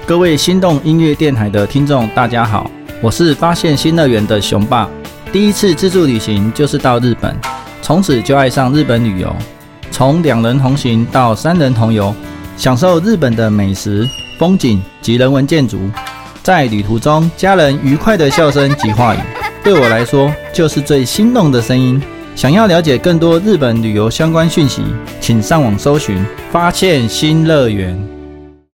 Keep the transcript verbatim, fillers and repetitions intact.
各位心动音乐电台的听众大家好，我是发现新乐园的熊爸。第一次自助旅行就是到日本，从此就爱上日本旅游，从两人同行到三人同游，享受日本的美食、风景及人文建筑。在旅途中，家人愉快的笑声及话语，对我来说就是最心动的声音。想要了解更多日本旅游相关讯息，请上网搜寻发现新乐园。